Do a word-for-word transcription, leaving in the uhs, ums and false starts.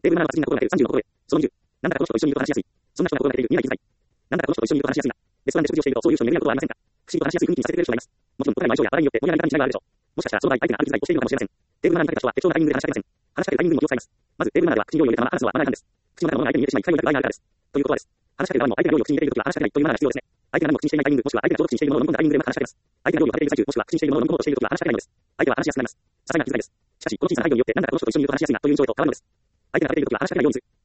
テーブルななは達人なことが出るさんじゅうのところへ。そのにじゅう。なんだかこの人と一緒にいると話しやすい。そんな人が心がけている未来気遣い。なんだかこの人と一緒にいると話しやすいな。レストランで食事をしているとそういう人に巡り合うことはありませんか。不思議と話しやすい雰囲気にさせてくれる人がいます。もちろん、答えの相性や話題によって盛り上がり方に違いはあるでしょう。もしかしたらその場合、相手が歩きづらいとしているのかもしれません。テーブルななにかけた人は適当なタイミングで話しかけません。話しかけるタイミングにも気を使います。まず、テーブルななでは口に料理を入れたまま話すのはマナー違反です。口の中のものが相手に見えてしまい、最後になる場合があるからです。ということはです。話しかける側にも相手が料理を口に入れているときは話しかけないというマナーが必要ですね。相手が何も口にしていないタイミング、もしくは相手がちょうど口にしているものを飲み込んだタイミングでまた話しかけます。相手が料理を食べている最中、もしくは口にしているものを飲み込もうとしているときは話しかけないのです。相手は話しやすくなります。些細な気遣いです。しかし、この小さな配慮によって、なんだかこの人と一緒にいると話しやすいなという印象へと変わるのです。相手が食べているときは話しかけないようにする。